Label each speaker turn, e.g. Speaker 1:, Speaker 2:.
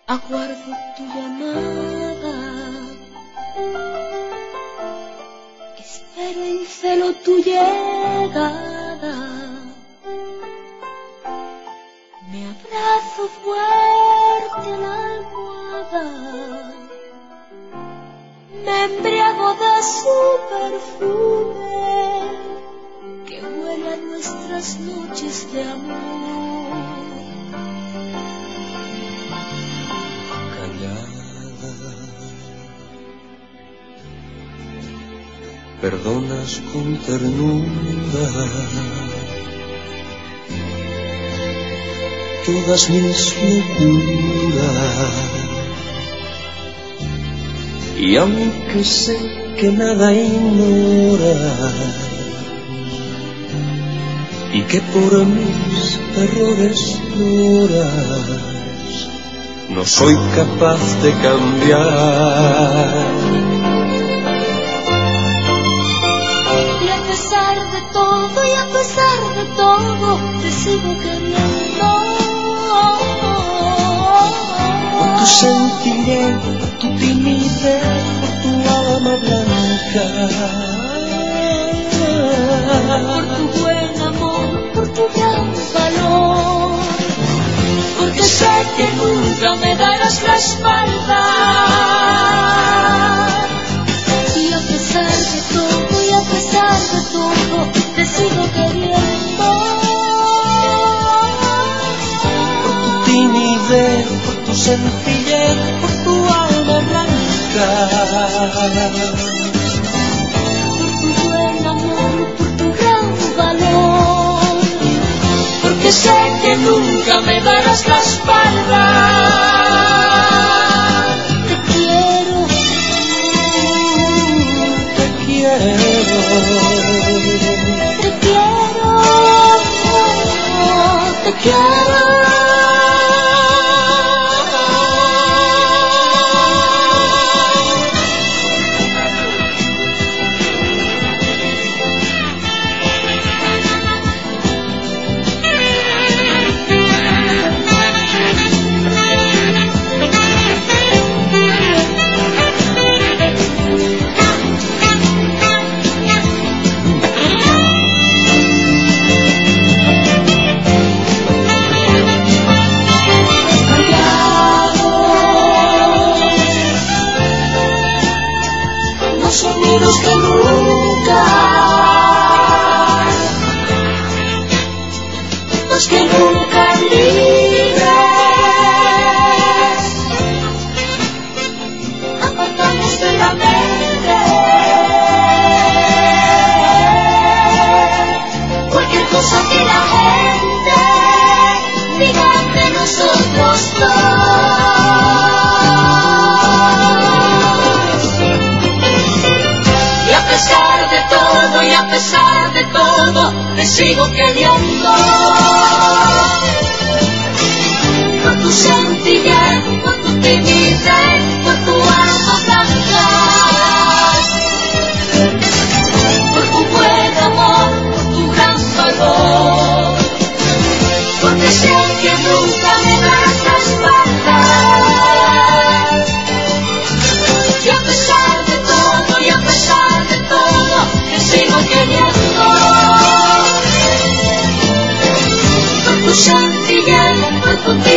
Speaker 1: Aguardo tu llamada, espero en celo tu llegada. Me abrazo fuerte a la almohada, me embriago de su perfume que huele a nuestras noches de amor.
Speaker 2: Perdonas con ternura todas mis locuras, y aunque sé que nada ignoras y que por mis errores lloras, no soy capaz de cambiar.
Speaker 1: Y a pesar de todo, te sigo queriendo.
Speaker 2: Por tu sencillez, tu timidez, por tu alma blanca,
Speaker 1: por tu buen amor, por tu gran valor, porque sé que nunca me darás la espalda. Y a pesar de todo, y a pesar de todo, te sigo queriendo.
Speaker 2: por tu timidez, por tu sencillez, por tu alma blanca,
Speaker 1: por tu buen amor, por tu gran valor, porque sé que nunca me darás la espalda. Te quiero,
Speaker 2: te quiero.
Speaker 1: te quiero, te quiero. Que nunca, más que nunca libres, apartados de la mente, cualquier cosa que la gente diga de nosotros dos. Y a pesar de todo, te sigo queriendo. Por tu sencillez, por tu timidez, por tu alma blanca, por tu buen amor, por tu gran valor, porque sé que nunca me darás la espalda. Y a pesar de todo, y a pesar de todo, te sigo queriendo. Por tu sencillez, por tu